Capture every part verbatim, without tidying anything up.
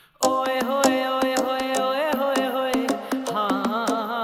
ओए होए ओए होए ओए होए होए हाँ।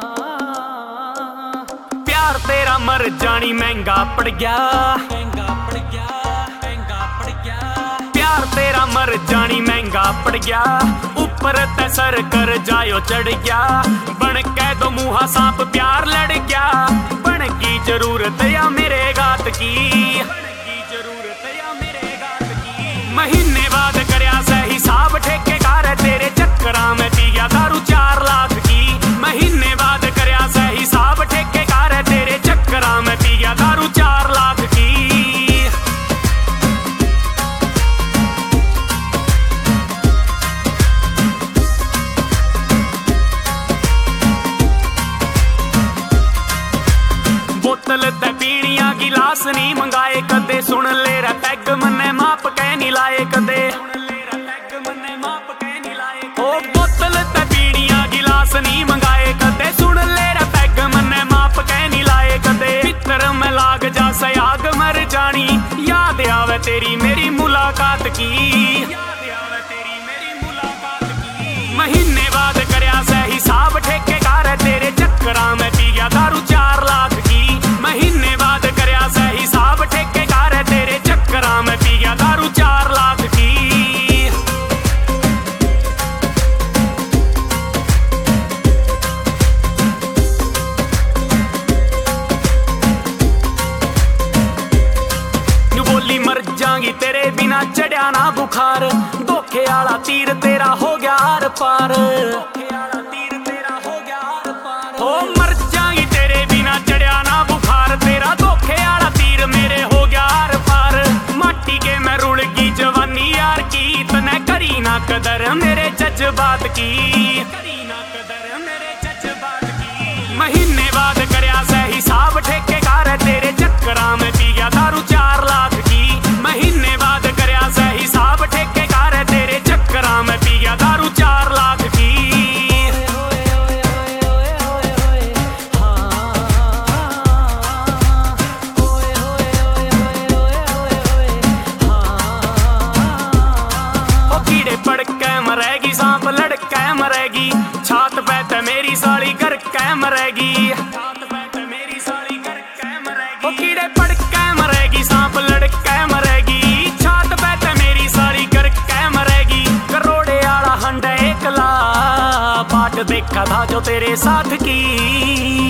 प्यार तेरा मर जानी महंगा पड़ गया, महंगा पड़ गया, महंगा पड़ गया। प्यार तेरा मर जानी महंगा पड़ गया, ऊपर ते सर कर जायो चढ़ गया। बन के दो मुहा सांप प्यार लड़ गया, बन की जरूरत या मेरे गात की, बन की जरूरत या मेरे गात की। महीने बाद करया से हिसाब ठेकेदार है तेरे चक्करा में पी गया दारू चार लाख की। महीने बाद करया से हिसाब ठेकेदार है तेरे चक्करा में पी गया दारू चार लाख की। बोतल ते पीणिया गिलास नहीं मंगाए कदे, सुन ले रा पैग मन्ने माप के नहीं लाए कदे। ओ बोतल ते पीणिया गिलास नहीं मंगाए कदे, सुन ले रा पैग मन्ने माप के नहीं लाए कदे। पितर में लाग जा सयाग मर जानी, याद आवे तेरी मेरी मुलाकात की, याद आवे तेरी मेरी मुलाकात की। महीने बाद करया से हिसाब ठेकेदार है तेरे चक्करा में पी गया दारू चार लाख की। महीने बाद करया से हिसाब ठेकेदार है तेरे चक्करा में पी गया दारू चार लाख की। न्यू बोली मर जाएंगी तेरे बिना चढ़िया ना बुखार, धोखे आला तीर तेरा हो गया आर पार, धोखे आला तीर तेरा हो गया आर पार। ओ मर जाएंगी तेरे बिना चढ़िया ना बुखार, तेरा धोखे आला तीर मेरे हो गया आर पार। माटी के मैं रुड़ गई जवानी यार की, तने करी ना कदर मेरे जज्बात की, करी ना कदर मेरे जज्बात की। महीने बाद करया से हिसाब ठेकेदार है तेरे चक्करा में पी गया दारू चार लाख की। महीने बाद करया से हिसाब ठेकेदार है तेरे चक्करा में पी गया दारू चार लाख की। मरेगी सांप लड़के मरेगी, छात पे ते मेरी साली करके मरेगी, छात पे ते मेरी साली करके मरेगी। ओ कीड़े पड़के मरेगी सांप लड़के मरेगी, छात पे ते मेरी साली करके मरेगी। करोड़े आला हंडा एकला बाट देखा था जो तेरे साथ की।